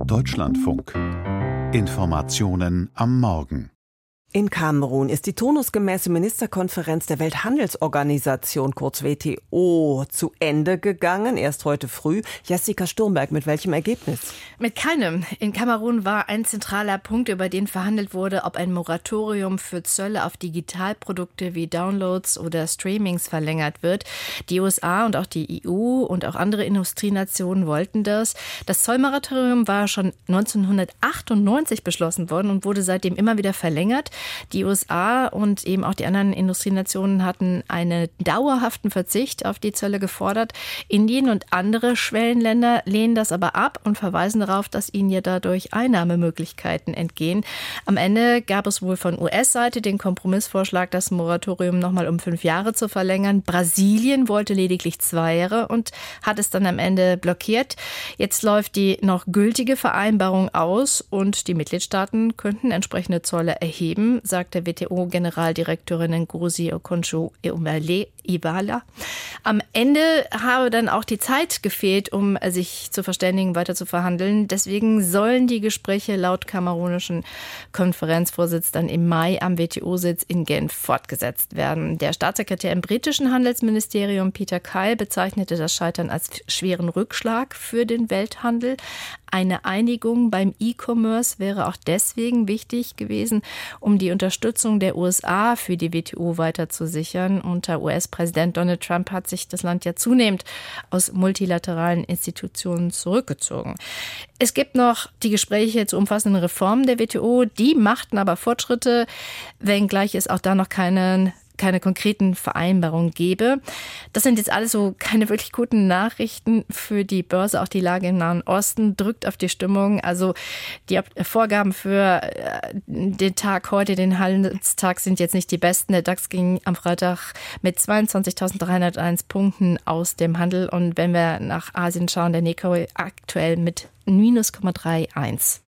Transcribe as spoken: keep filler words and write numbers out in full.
Deutschlandfunk. Informationen am Morgen. In Kamerun ist die turnusgemäße Ministerkonferenz der Welthandelsorganisation, kurz W T O, zu Ende gegangen, erst heute früh. Jessica Sturmberg, mit welchem Ergebnis? Mit keinem. In Kamerun war ein zentraler Punkt, über den verhandelt wurde, ob ein Moratorium für Zölle auf Digitalprodukte wie Downloads oder Streamings verlängert wird. Die U S A und auch die E U und auch andere Industrienationen wollten das. Das Zollmoratorium war schon neunzehnhundertachtundneunzig beschlossen worden und wurde seitdem immer wieder verlängert. Die U S A und eben auch die anderen Industrienationen hatten einen dauerhaften Verzicht auf die Zölle gefordert. Indien und andere Schwellenländer lehnen das aber ab und verweisen darauf, dass ihnen ja dadurch Einnahmemöglichkeiten entgehen. Am Ende gab es wohl von U S-Seite den Kompromissvorschlag, das Moratorium nochmal um fünf Jahre zu verlängern. Brasilien wollte lediglich zwei Jahre und hat es dann am Ende blockiert. Jetzt läuft die noch gültige Vereinbarung aus und die Mitgliedstaaten könnten entsprechende Zölle erheben, sagte W T O-Generaldirektorin Ngozi Okonjo-Iweala. Am Ende habe dann auch die Zeit gefehlt, um sich zu verständigen, weiter zu verhandeln. Deswegen sollen die Gespräche laut kamerunischen Konferenzvorsitz dann im Mai am W T O-Sitz in Genf fortgesetzt werden. Der Staatssekretär im britischen Handelsministerium, Peter Kyle, bezeichnete das Scheitern als schweren Rückschlag für den Welthandel. Eine Einigung beim E-Commerce wäre auch deswegen wichtig gewesen, um die Unterstützung der U S A für die W T O weiter zu sichern. Unter U S-Präsident Donald Trump hat sich das Land ja zunehmend aus multilateralen Institutionen zurückgezogen. Es gibt noch die Gespräche zu umfassenden Reformen der W T O. Die machten aber Fortschritte, wenngleich es auch da noch keinen keine konkreten Vereinbarungen gebe. Das sind jetzt alles so keine wirklich guten Nachrichten für die Börse. Auch die Lage im Nahen Osten drückt auf die Stimmung. Also die Vorgaben für den Tag heute, den Handelstag, sind jetzt nicht die besten. Der DAX ging am Freitag mit zweiundzwanzigtausenddreihunderteins Punkten aus dem Handel. Und wenn wir nach Asien schauen, der Nikkei aktuell mit minus null Komma einunddreißig.